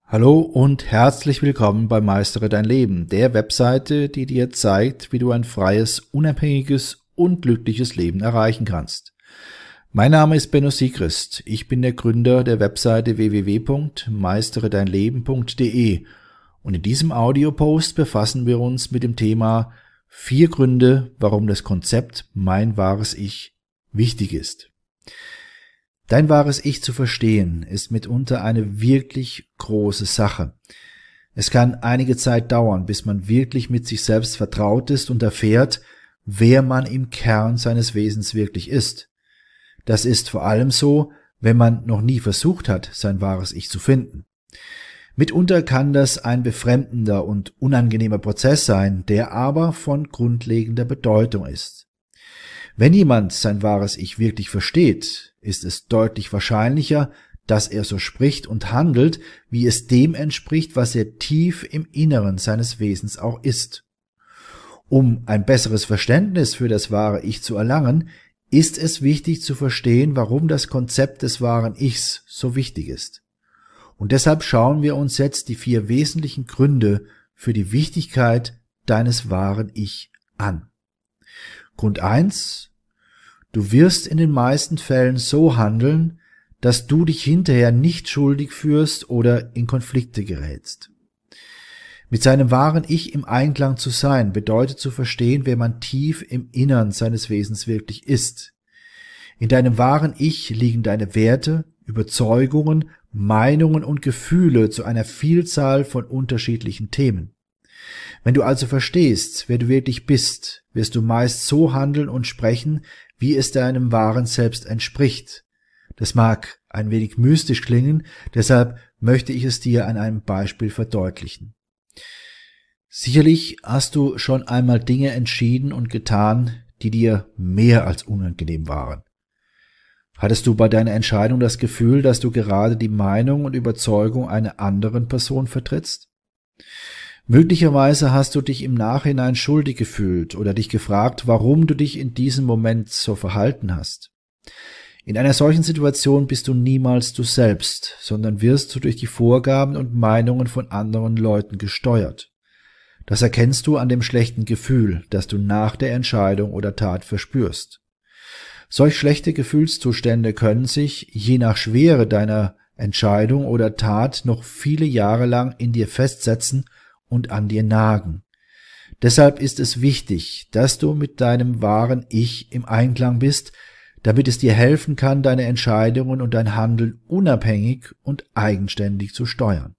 Hallo und herzlich willkommen bei Meistere dein Leben, der Webseite, die dir zeigt, wie du ein freies, unabhängiges und glückliches Leben erreichen kannst. Mein Name ist Benno Siegrist. Ich bin der Gründer der Webseite www.meisteredeinleben.de und in diesem Audiopost befassen wir uns mit dem Thema 4 Gründe, warum das Konzept Mein wahres Ich wichtig ist. Dein wahres Ich zu verstehen, ist mitunter eine wirklich große Sache. Es kann einige Zeit dauern, bis man wirklich mit sich selbst vertraut ist und erfährt, wer man im Kern seines Wesens wirklich ist. Das ist vor allem so, wenn man noch nie versucht hat, sein wahres Ich zu finden. Mitunter kann das ein befremdender und unangenehmer Prozess sein, der aber von grundlegender Bedeutung ist. Wenn jemand sein wahres Ich wirklich versteht, ist es deutlich wahrscheinlicher, dass er so spricht und handelt, wie es dem entspricht, was er tief im Inneren seines Wesens auch ist. Um ein besseres Verständnis für das wahre Ich zu erlangen, ist es wichtig zu verstehen, warum das Konzept des wahren Ichs so wichtig ist. Und deshalb schauen wir uns jetzt die 4 wesentlichen Gründe für die Wichtigkeit deines wahren Ich an. Grund 1: Du wirst in den meisten Fällen so handeln, dass du dich hinterher nicht schuldig fühlst oder in Konflikte gerätst. Mit seinem wahren Ich im Einklang zu sein, bedeutet zu verstehen, wer man tief im Innern seines Wesens wirklich ist. In deinem wahren Ich liegen deine Werte, Überzeugungen, Meinungen und Gefühle zu einer Vielzahl von unterschiedlichen Themen. Wenn du also verstehst, wer du wirklich bist, wirst du meist so handeln und sprechen, wie es deinem wahren Selbst entspricht. Das mag ein wenig mystisch klingen, deshalb möchte ich es dir an einem Beispiel verdeutlichen. Sicherlich hast du schon einmal Dinge entschieden und getan, die dir mehr als unangenehm waren. Hattest du bei deiner Entscheidung das Gefühl, dass du gerade die Meinung und Überzeugung einer anderen Person vertrittst? Möglicherweise hast du dich im Nachhinein schuldig gefühlt oder dich gefragt, warum du dich in diesem Moment so verhalten hast. In einer solchen Situation bist du niemals du selbst, sondern wirst du durch die Vorgaben und Meinungen von anderen Leuten gesteuert. Das erkennst du an dem schlechten Gefühl, das du nach der Entscheidung oder Tat verspürst. Solch schlechte Gefühlszustände können sich, je nach Schwere deiner Entscheidung oder Tat, noch viele Jahre lang in dir festsetzen und an dir nagen. Deshalb ist es wichtig, dass du mit deinem wahren Ich im Einklang bist, damit es dir helfen kann, deine Entscheidungen und dein Handeln unabhängig und eigenständig zu steuern.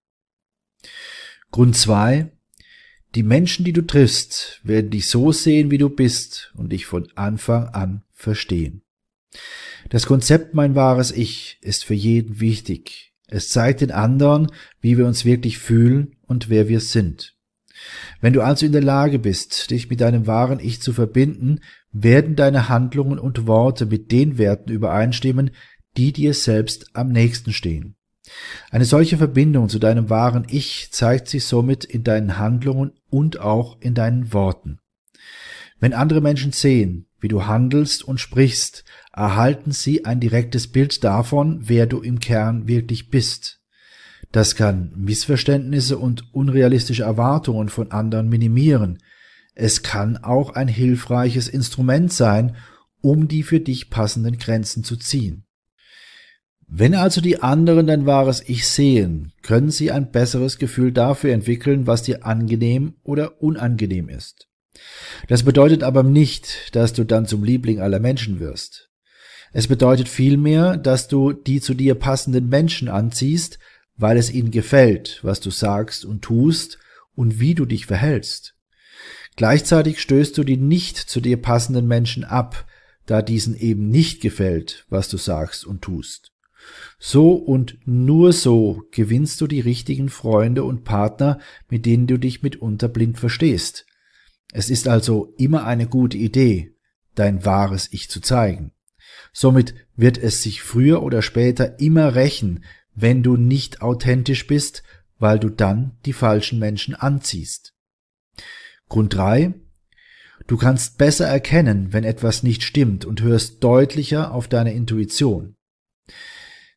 Grund 2: Die Menschen, die du triffst, werden dich so sehen, wie du bist und dich von Anfang an verstehen. Das Konzept Mein wahres Ich ist für jeden wichtig. Es zeigt den anderen, wie wir uns wirklich fühlen und wer wir sind. Wenn du also in der Lage bist, dich mit deinem wahren Ich zu verbinden, werden deine Handlungen und Worte mit den Werten übereinstimmen, die dir selbst am nächsten stehen. Eine solche Verbindung zu deinem wahren Ich zeigt sich somit in deinen Handlungen und auch in deinen Worten. Wenn andere Menschen sehen, wie du handelst und sprichst, erhalten sie ein direktes Bild davon, wer du im Kern wirklich bist. Das kann Missverständnisse und unrealistische Erwartungen von anderen minimieren. Es kann auch ein hilfreiches Instrument sein, um die für dich passenden Grenzen zu ziehen. Wenn also die anderen dein wahres Ich sehen, können sie ein besseres Gefühl dafür entwickeln, was dir angenehm oder unangenehm ist. Das bedeutet aber nicht, dass du dann zum Liebling aller Menschen wirst. Es bedeutet vielmehr, dass du die zu dir passenden Menschen anziehst, weil es ihnen gefällt, was du sagst und tust und wie du dich verhältst. Gleichzeitig stößt du die nicht zu dir passenden Menschen ab, da diesen eben nicht gefällt, was du sagst und tust. So und nur so gewinnst du die richtigen Freunde und Partner, mit denen du dich mitunter blind verstehst. Es ist also immer eine gute Idee, dein wahres Ich zu zeigen. Somit wird es sich früher oder später immer rächen, wenn du nicht authentisch bist, weil du dann die falschen Menschen anziehst. Grund 3: Du kannst besser erkennen, wenn etwas nicht stimmt und hörst deutlicher auf deine Intuition.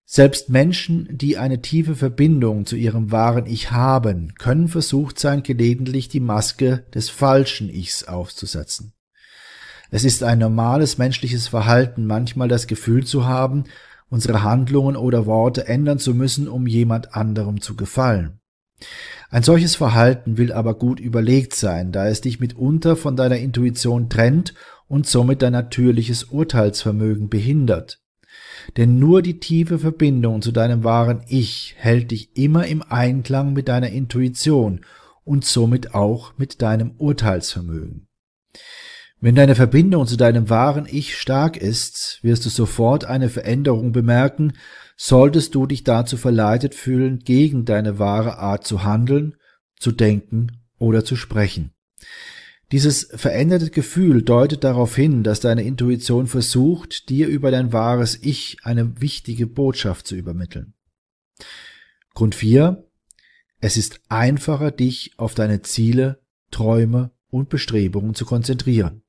Selbst Menschen, die eine tiefe Verbindung zu ihrem wahren Ich haben, können versucht sein, gelegentlich die Maske des falschen Ichs aufzusetzen. Es ist ein normales menschliches Verhalten, manchmal das Gefühl zu haben, unsere Handlungen oder Worte ändern zu müssen, um jemand anderem zu gefallen. Ein solches Verhalten will aber gut überlegt sein, da es dich mitunter von deiner Intuition trennt und somit dein natürliches Urteilsvermögen behindert. Denn nur die tiefe Verbindung zu deinem wahren Ich hält dich immer im Einklang mit deiner Intuition und somit auch mit deinem Urteilsvermögen. Wenn deine Verbindung zu deinem wahren Ich stark ist, wirst du sofort eine Veränderung bemerken, solltest du dich dazu verleitet fühlen, gegen deine wahre Art zu handeln, zu denken oder zu sprechen. Dieses veränderte Gefühl deutet darauf hin, dass deine Intuition versucht, dir über dein wahres Ich eine wichtige Botschaft zu übermitteln. Grund 4. Es ist einfacher, dich auf deine Ziele, Träume und Bestrebungen zu konzentrieren.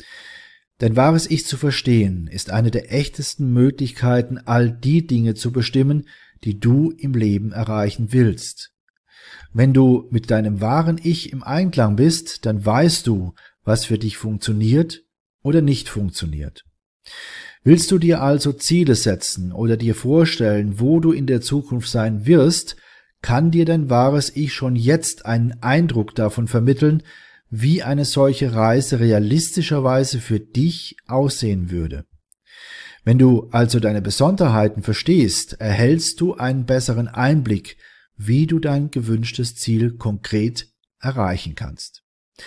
Dein wahres Ich zu verstehen, ist eine der echtesten Möglichkeiten, all die Dinge zu bestimmen, die du im Leben erreichen willst. Wenn du mit deinem wahren Ich im Einklang bist, dann weißt du, was für dich funktioniert oder nicht funktioniert. Willst du dir also Ziele setzen oder dir vorstellen, wo du in der Zukunft sein wirst, kann dir dein wahres Ich schon jetzt einen Eindruck davon vermitteln, wie eine solche Reise realistischerweise für dich aussehen würde. Wenn du also deine Besonderheiten verstehst, erhältst du einen besseren Einblick, wie du dein gewünschtes Ziel konkret erreichen kannst.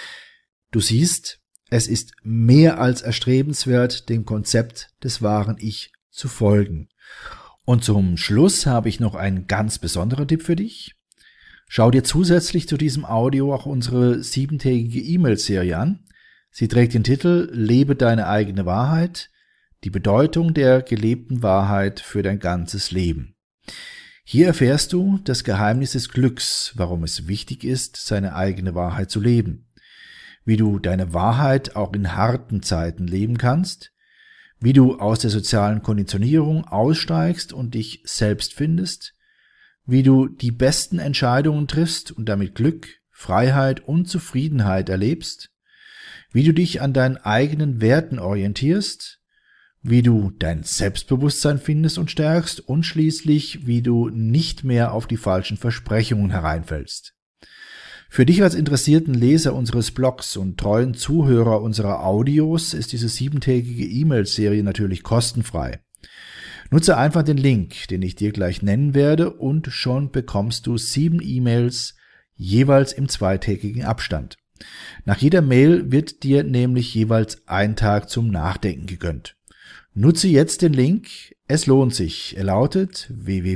Du siehst, es ist mehr als erstrebenswert, dem Konzept des wahren Ich zu folgen. Und zum Schluss habe ich noch einen ganz besonderen Tipp für dich. Schau dir zusätzlich zu diesem Audio auch unsere 7-tägige E-Mail-Serie an. Sie trägt den Titel »Lebe deine eigene Wahrheit – die Bedeutung der gelebten Wahrheit für dein ganzes Leben«. Hier erfährst du das Geheimnis des Glücks, warum es wichtig ist, seine eigene Wahrheit zu leben, wie du deine Wahrheit auch in harten Zeiten leben kannst, wie du aus der sozialen Konditionierung aussteigst und dich selbst findest, wie du die besten Entscheidungen triffst und damit Glück, Freiheit und Zufriedenheit erlebst, wie du dich an deinen eigenen Werten orientierst, wie du dein Selbstbewusstsein findest und stärkst und schließlich, wie du nicht mehr auf die falschen Versprechungen hereinfällst. Für dich als interessierten Leser unseres Blogs und treuen Zuhörer unserer Audios ist diese 7-tägige E-Mail-Serie natürlich kostenfrei. Nutze einfach den Link, den ich dir gleich nennen werde, und schon bekommst du 7 E-Mails, jeweils im 2-tägigen Abstand. Nach jeder Mail wird dir nämlich jeweils ein Tag zum Nachdenken gegönnt. Nutze jetzt den Link, es lohnt sich. Er lautet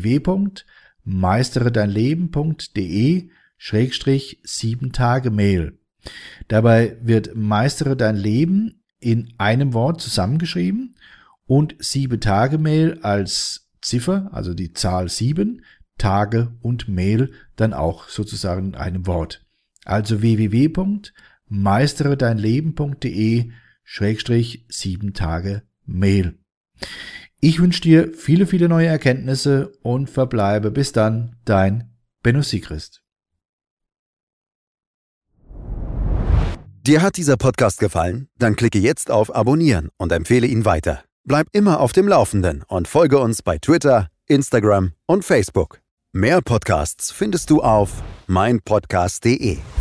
www.meisteredeinleben.de/7-Tage-Mail. Dabei wird Meistere dein Leben in einem Wort zusammengeschrieben und 7-Tage-Mail als Ziffer, also die Zahl 7, Tage und Mail dann auch sozusagen in einem Wort. Also www.meisteredeinleben.de/7-Tage-Mail. Ich wünsche dir viele, viele neue Erkenntnisse und verbleibe bis dann, dein Benno Siegrist. Dir hat dieser Podcast gefallen? Dann klicke jetzt auf Abonnieren und empfehle ihn weiter. Bleib immer auf dem Laufenden und folge uns bei Twitter, Instagram und Facebook. Mehr Podcasts findest du auf meinpodcast.de.